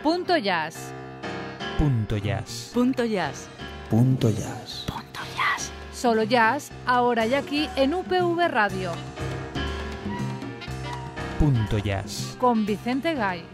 Punto Jazz. Punto Jazz. Punto Jazz. Punto Jazz. Punto Jazz. Solo jazz, ahora y aquí en UPV Radio. Punto Jazz. Con Vicente Gay.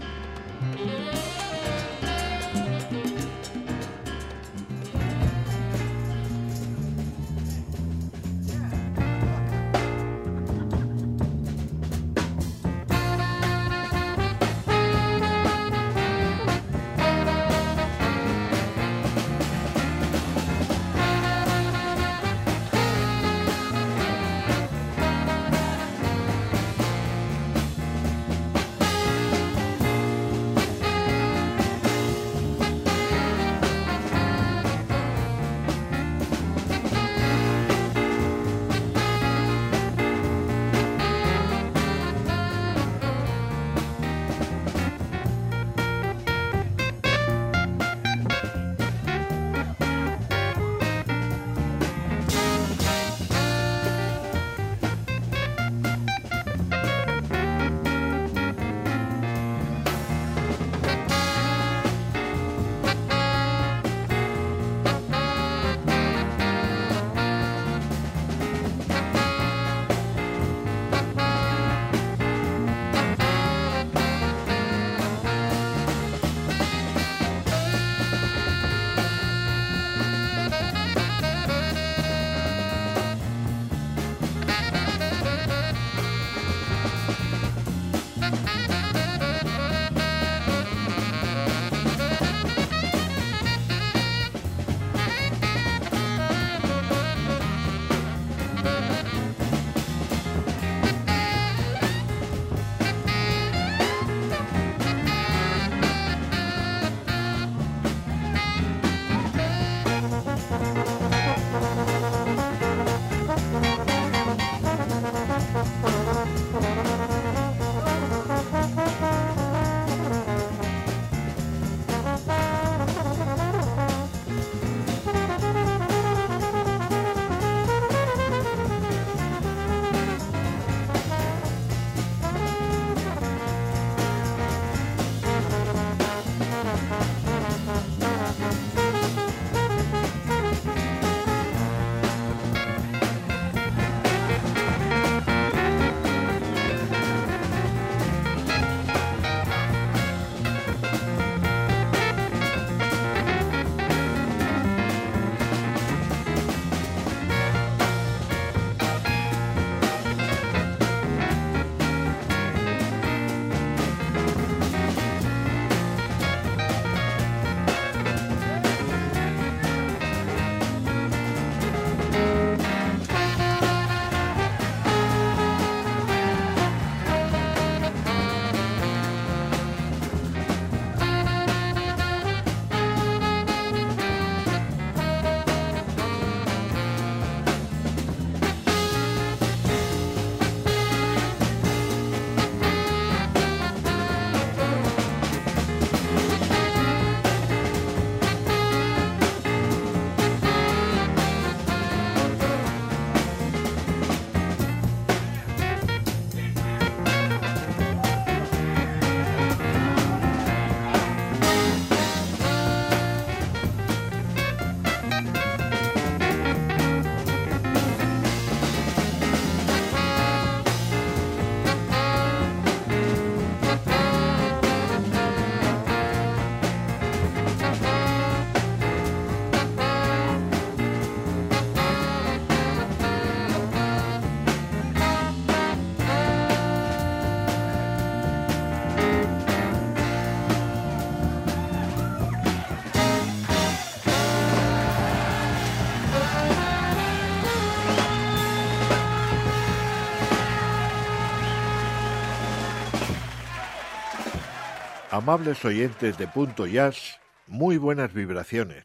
Amables oyentes de Punto Jazz, muy buenas vibraciones.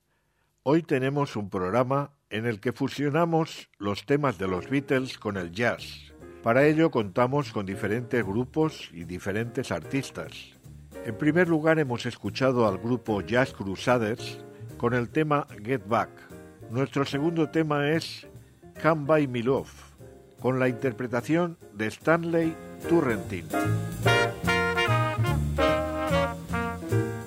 Hoy tenemos un programa en el que fusionamos los temas de los Beatles con el jazz. Para ello contamos con diferentes grupos y diferentes artistas. En primer lugar hemos escuchado al grupo Jazz Crusaders con el tema Get Back. Nuestro segundo tema es Come Buy Me Love, con la interpretación de Stanley Turrentine.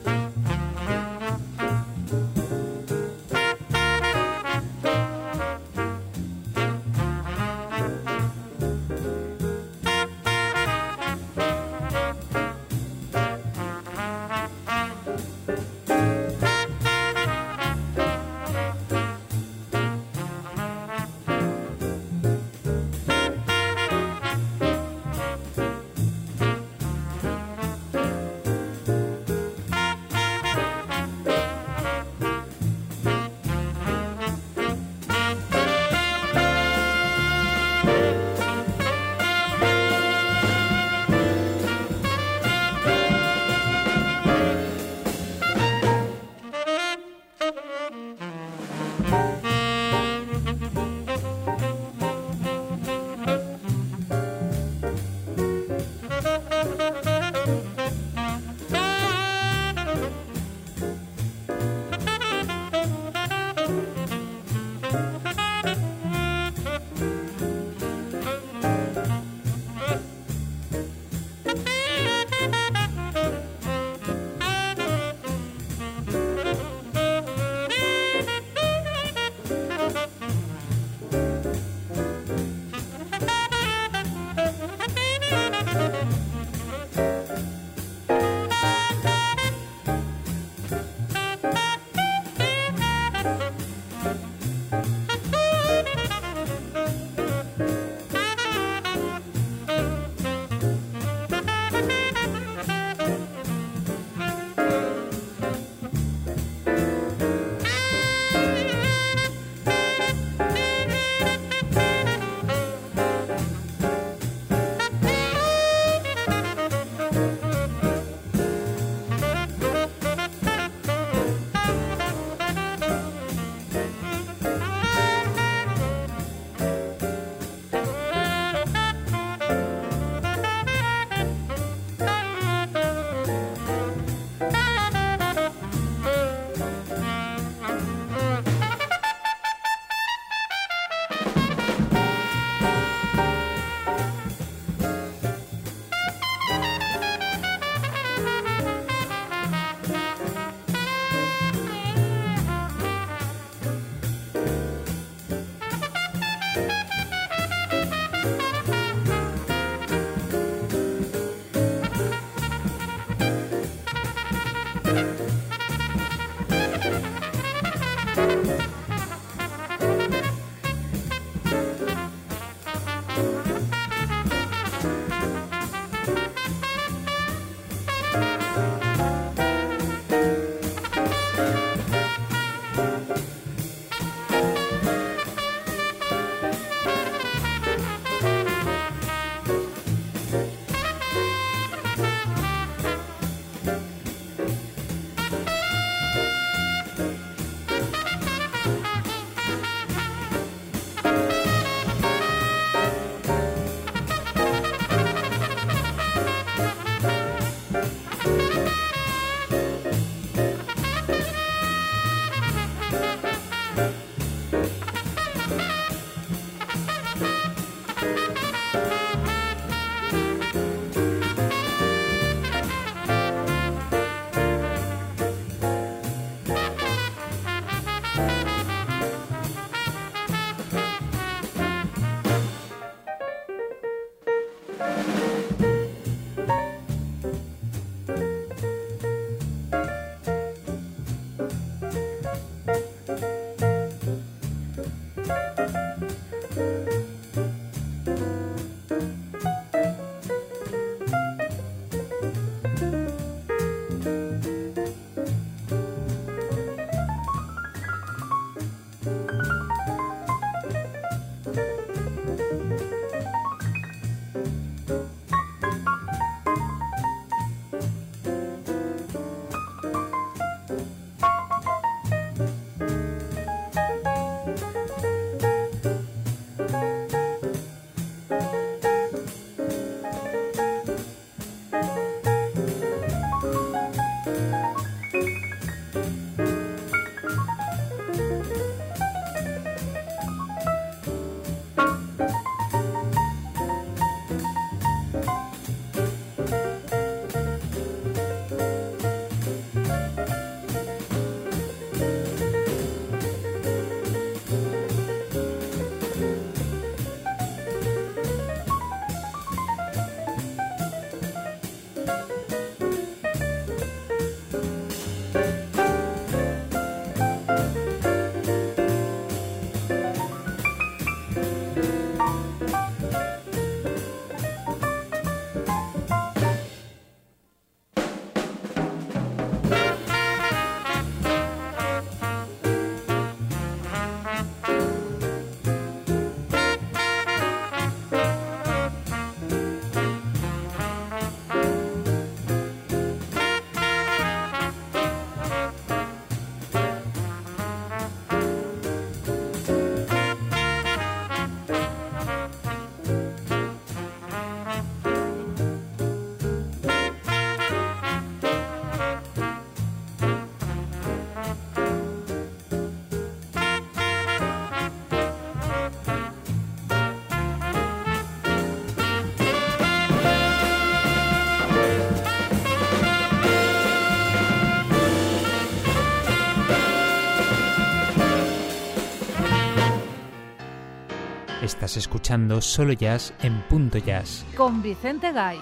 Estás escuchando Solo Jazz en Punto Jazz. Con Vicente Gay.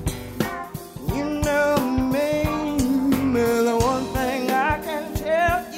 You know me, the one thing I can tell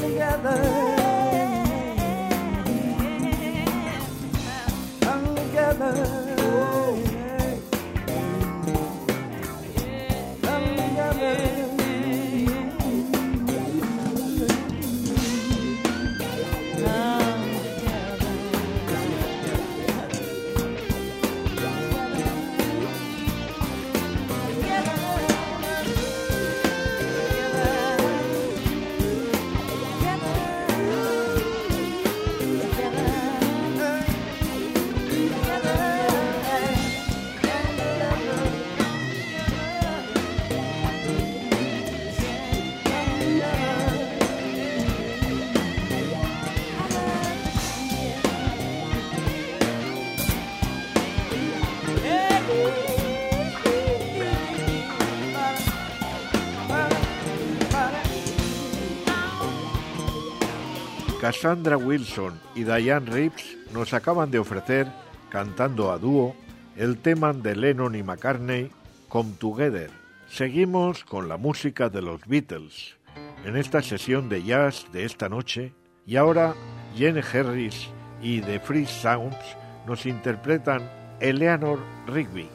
Cassandra Wilson y Diane Reeves nos acaban de ofrecer, cantando a dúo, el tema de Lennon y McCartney, Come Together. Seguimos con la música de los Beatles, en esta sesión de jazz de esta noche, y ahora Gene Harris y The Free Sounds nos interpretan Eleanor Rigby.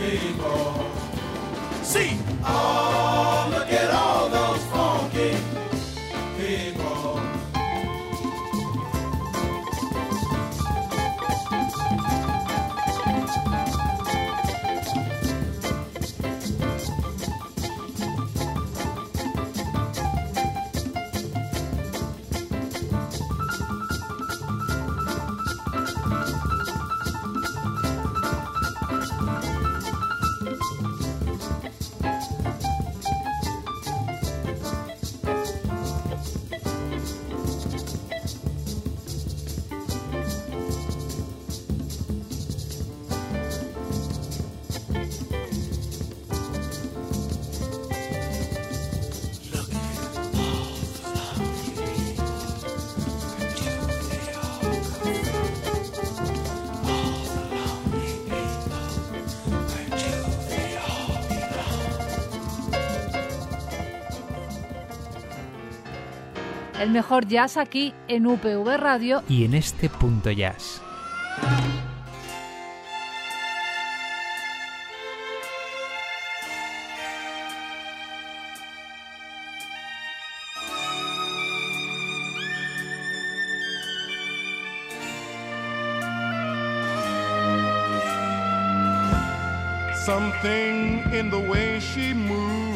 people. See, oh, look at all those funky people. El mejor jazz aquí en UPV Radio y en este Punto Jazz. Something in the way she moves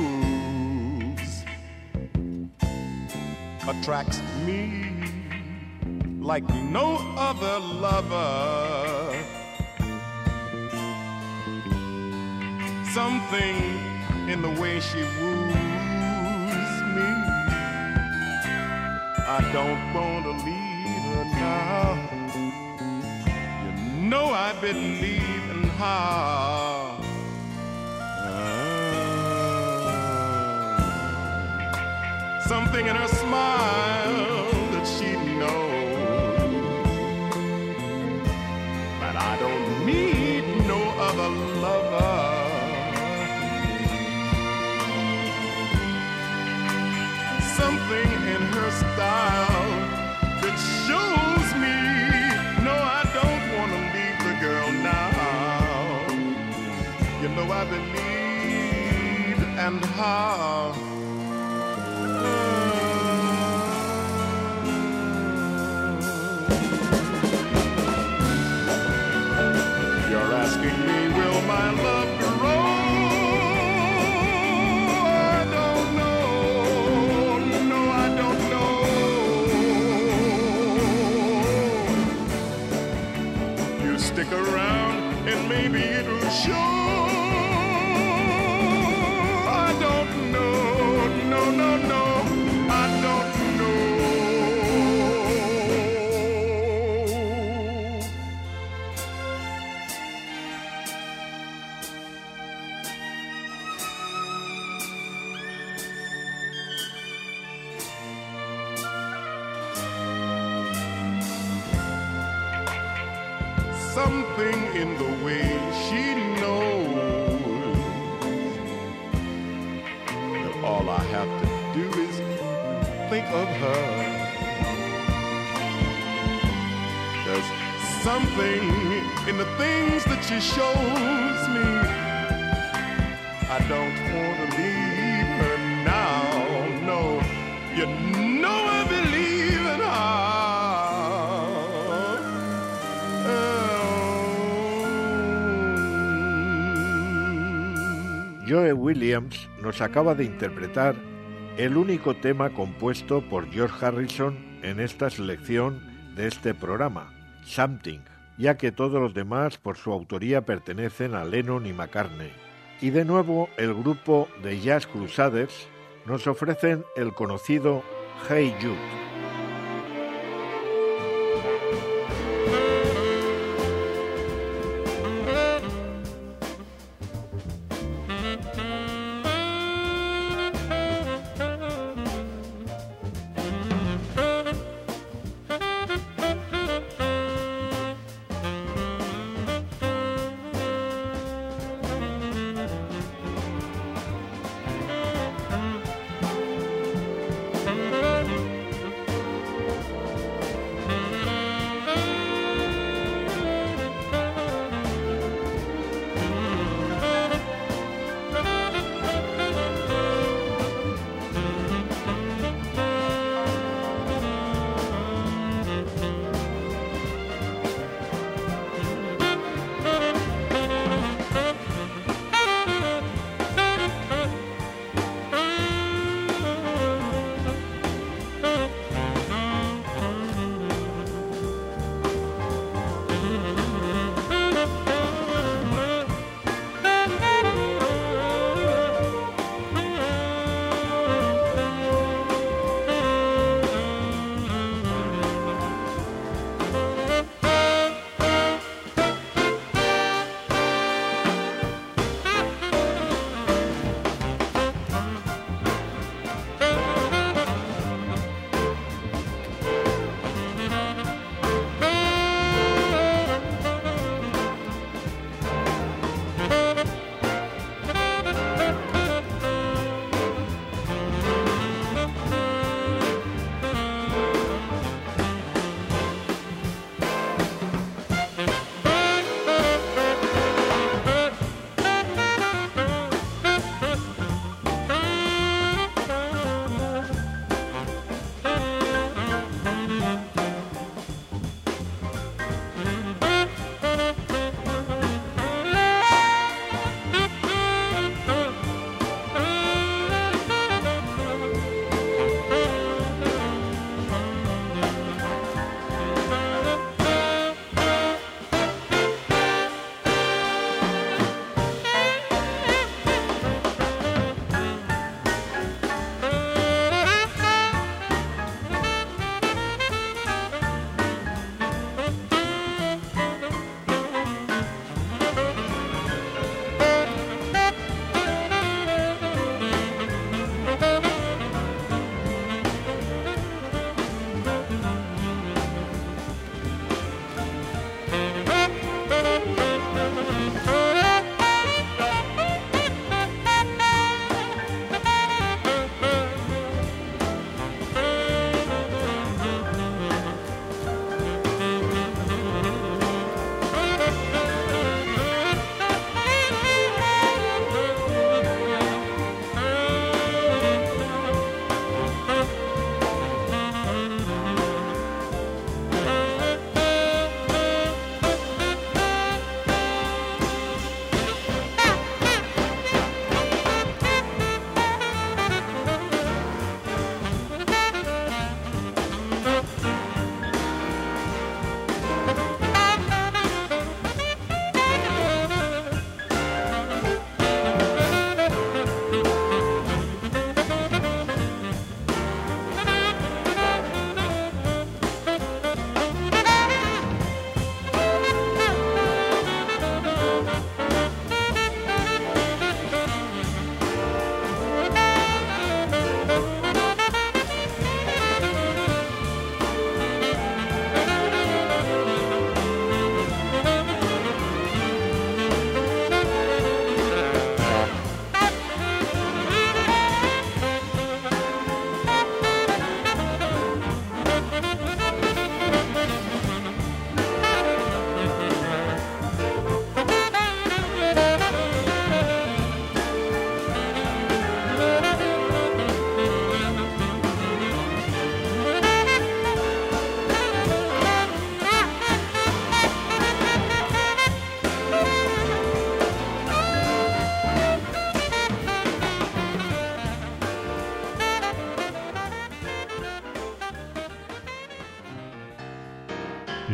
attracts me like no other lover. Something in the way she woos me. I don't want to leave her now. You know I believe in her. Something in her smile that she knows that I don't need no other lover. Something in her style that shows me, no, I don't want to leave the girl now. You know I believe in her. You're asking me, will my love grow? I don't know. No, I don't know. You stick around and maybe it'll show. I don't know. No, no, no. I don't know. Something in the way she knows that all I have to do is think of her. There's something in the things that she shows me. I don't want to leave her now. No, you know I believe in her. Joe Williams nos acaba de interpretar el único tema compuesto por George Harrison en esta selección de este programa, Something, ya que todos los demás por su autoría pertenecen a Lennon y McCartney. Y de nuevo el grupo de Jazz Crusaders nos ofrecen el conocido Hey Jude.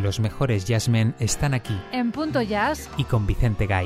Los mejores jazzmen están aquí. En Punto Jazz. Y con Vicente Gay.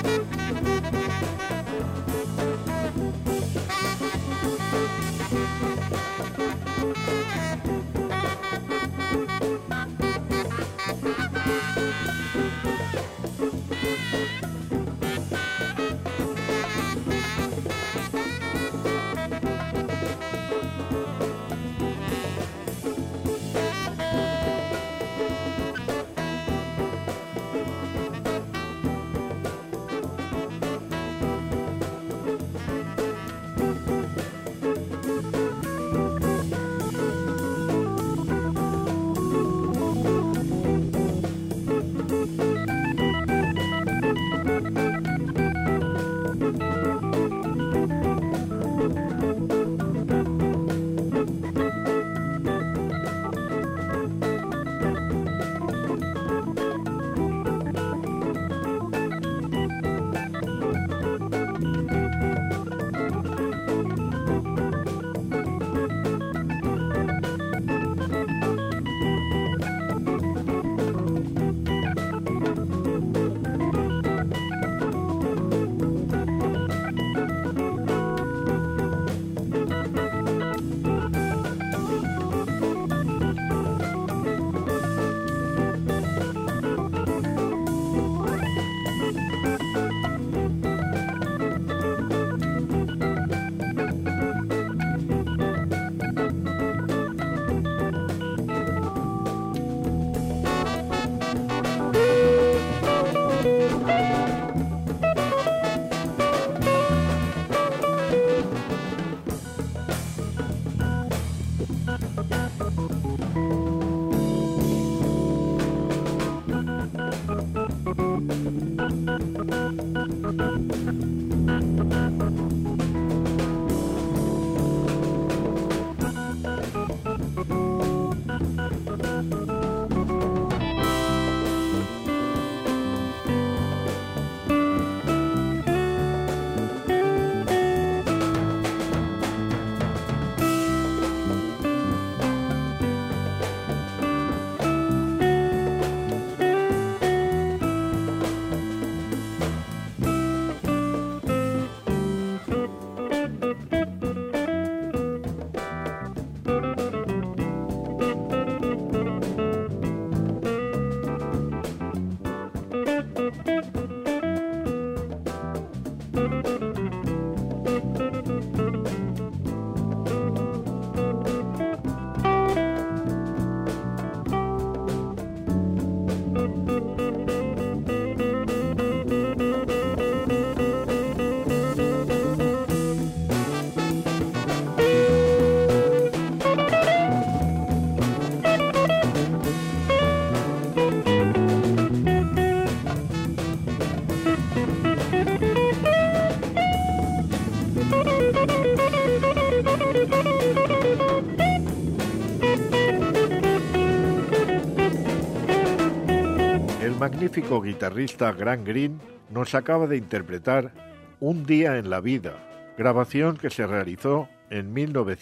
magnífico guitarrista Grant Green nos acaba de interpretar Un día en la vida, grabación que se realizó en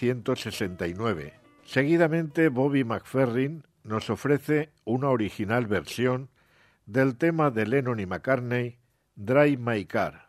1969. Seguidamente, Bobby McFerrin nos ofrece una original versión del tema de Lennon y McCartney, Drive My Car.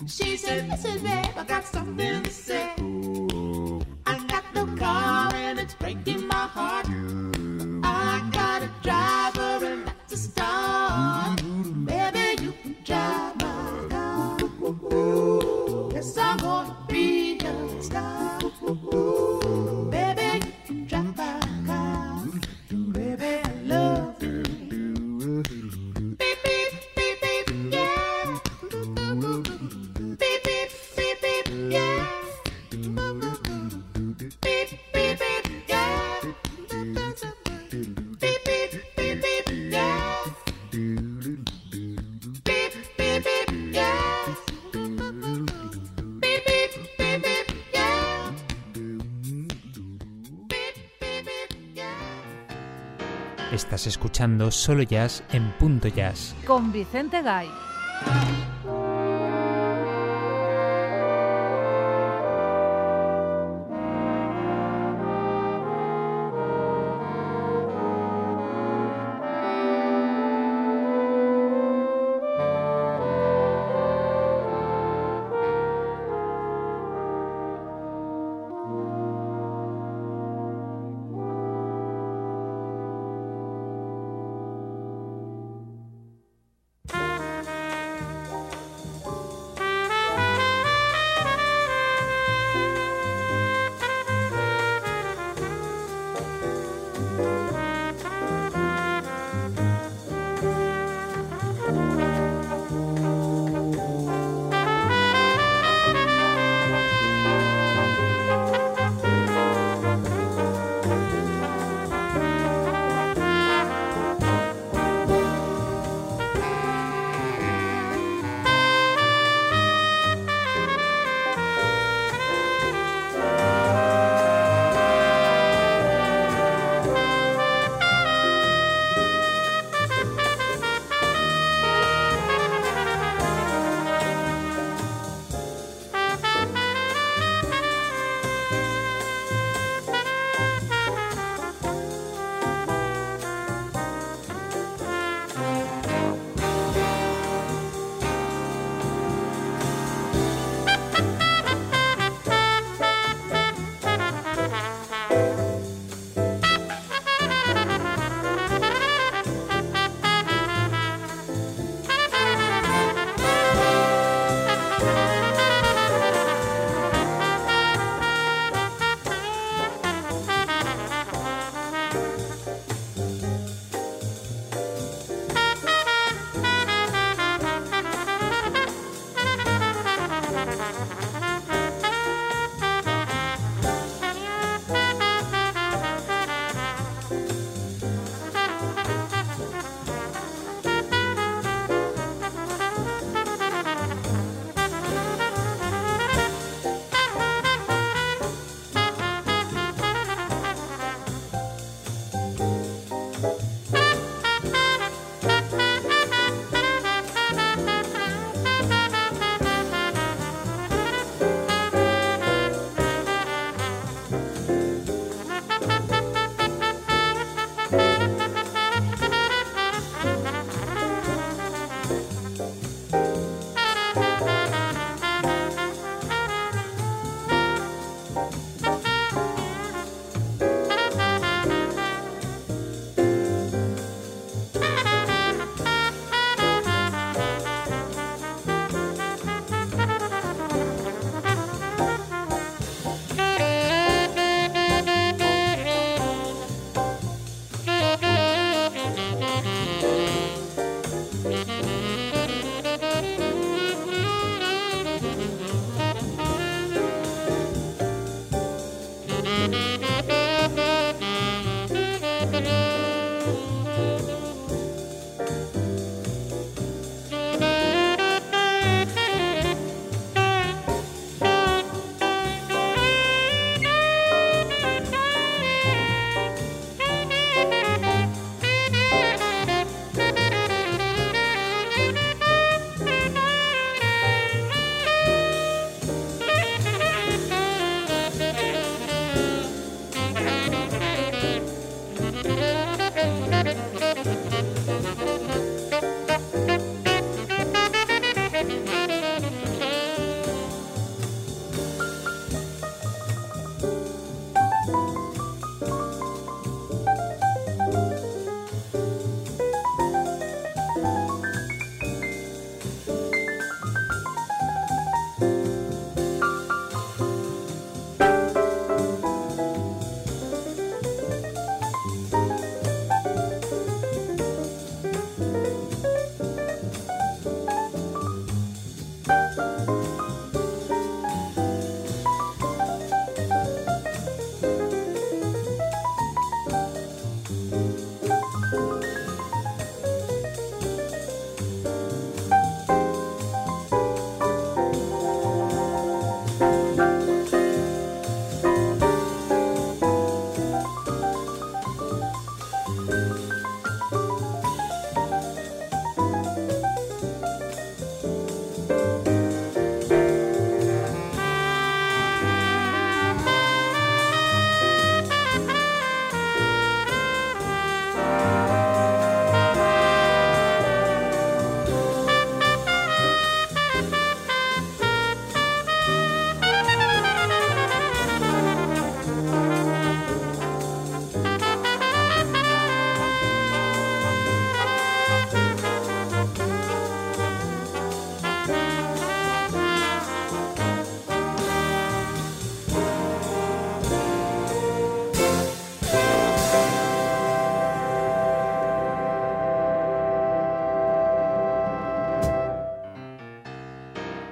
She said, listen, babe, I got something to say. I got no car and it's breaking my heart. I got a driver and that's a start. Baby, you can drive my car. Yes, I'm gonna be a star. Baby, you can drive my car. Baby, I love you. Beep, beep, beep, beep, yeah. Beep, beep, beep, beep, yeah. Beep, beep, beep, yeah. Beep, beep, beep, beep, yeah. Beep, beep, beep, yeah. Beep, beep, beep, beep, yeah. Beep, beep, beep, yeah. Estás escuchando Solo Jazz en Punto Jazz. Con Vicente Gay.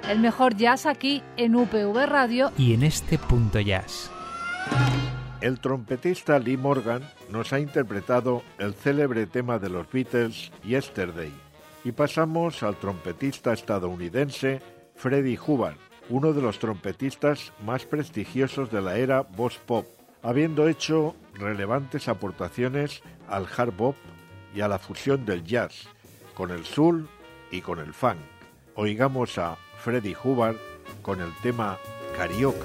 El mejor jazz aquí en UPV Radio y en este Punto Jazz. El trompetista Lee Morgan nos ha interpretado el célebre tema de los Beatles, Yesterday, y pasamos al trompetista estadounidense Freddie Hubbard, uno de los trompetistas más prestigiosos de la era Boss Pop, habiendo hecho relevantes aportaciones al hard bop y a la fusión del jazz, con el soul y con el funk. Oigamos a Freddie Hubbard con el tema Carioca.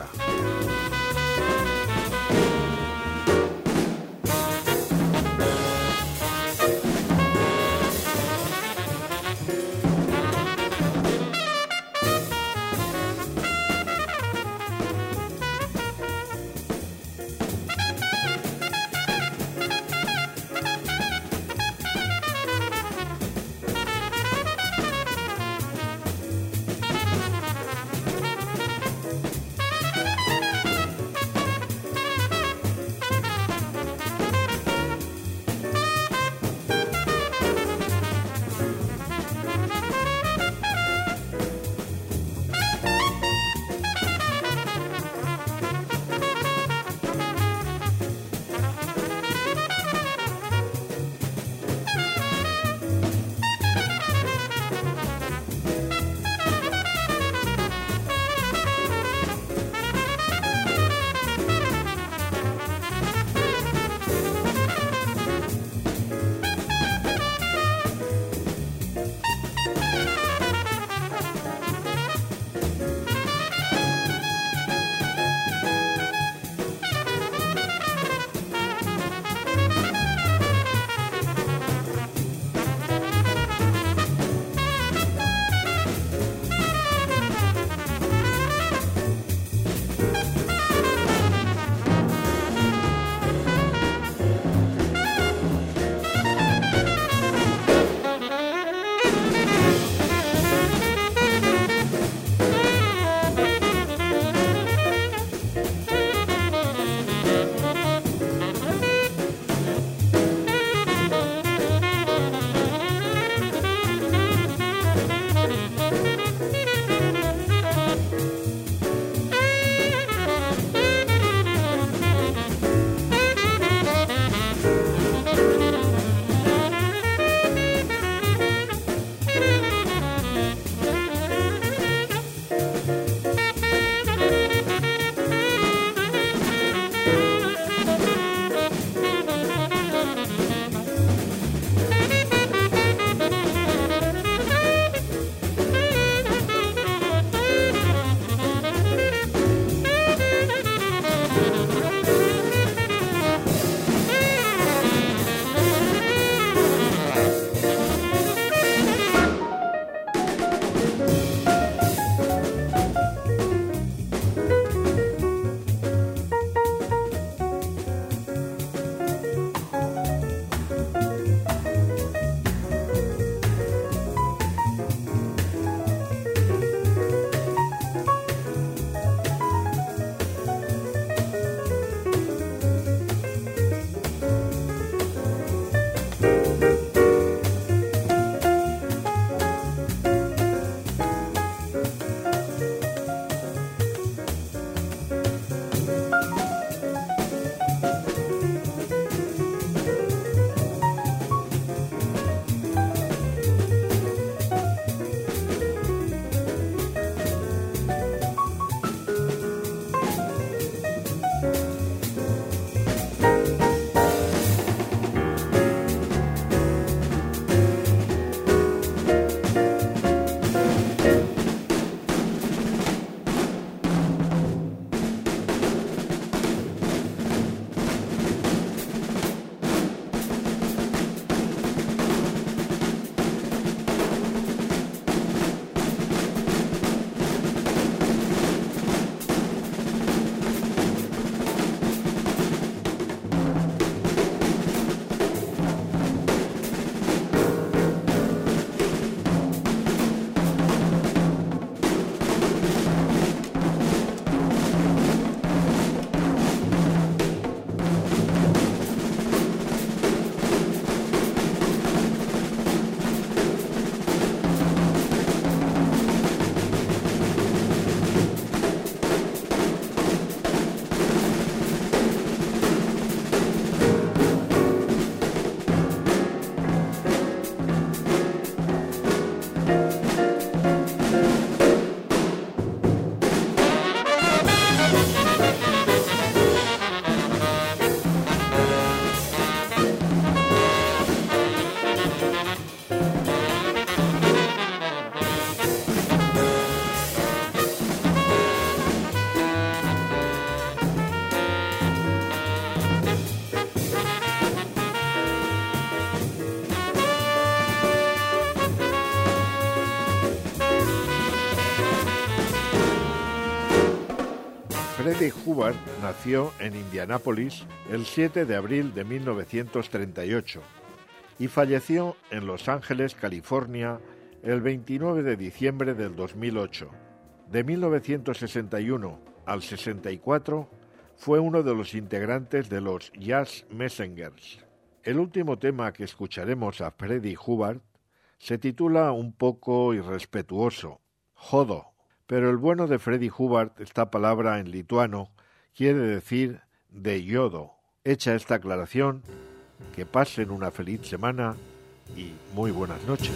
Freddie Hubbard nació en Indianápolis el 7 de abril de 1938 y falleció en Los Ángeles, California, el 29 de diciembre del 2008. De 1961 al 64 fue uno de los integrantes de los Jazz Messengers. El último tema que escucharemos a Freddie Hubbard se titula un poco irrespetuoso, Jodo, pero el bueno de Freddie Hubbard, esta palabra en lituano, quiere decir de yodo. Hecha esta aclaración, que pasen una feliz semana y muy buenas noches.